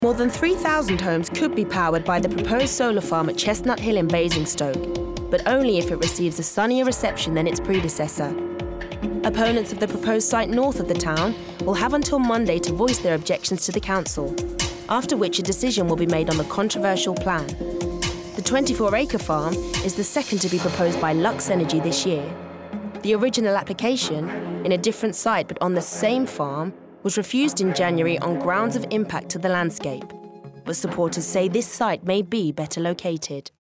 More than 3,000 homes could be powered by the proposed solar farm at Chestnut Hill in Basingstoke, but only if it receives a sunnier reception than its predecessor. Opponents of the proposed site north of the town will have until Monday to voice their objections to the council, after which a decision will be made on the controversial plan. The 24-acre farm is the second to be proposed by Lux Energy this year. The original application, in a different site but on the same farm, was refused in January on grounds of impact to the landscape. But supporters say this site may be better located.